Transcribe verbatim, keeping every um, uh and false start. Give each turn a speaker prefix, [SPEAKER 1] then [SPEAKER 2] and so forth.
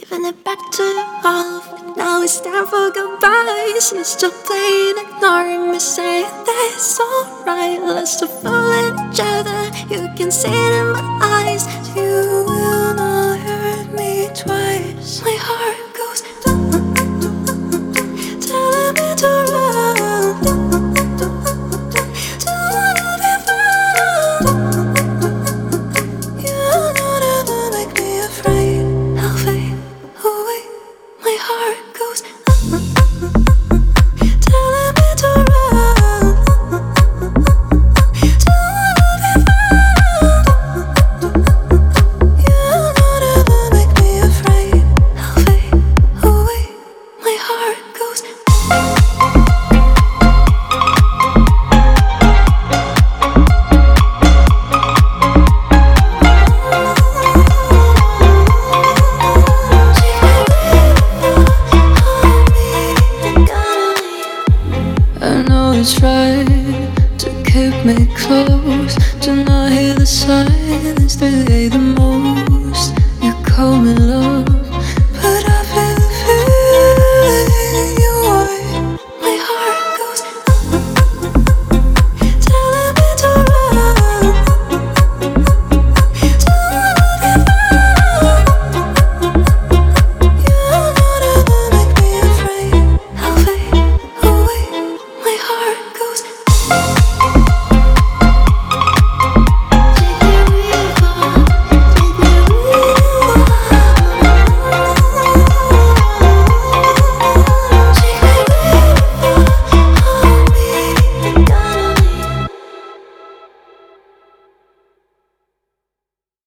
[SPEAKER 1] giving it back to love. Now it's time for goodbyes. You're still playing, ignoring me, saying that it's alright. Let's still fall in each other. You can see it in my eyes. You will not hurt me twice. My heart goes telling me to run, to wanna be found. You don't ever make me afraid. I'll fade away. My heart goes telling me to run, to wanna be found. You don't ever make me afraid. I'll fade away. My heart goes. I know it's right to keep me close, to not hear the silence, to hate the most.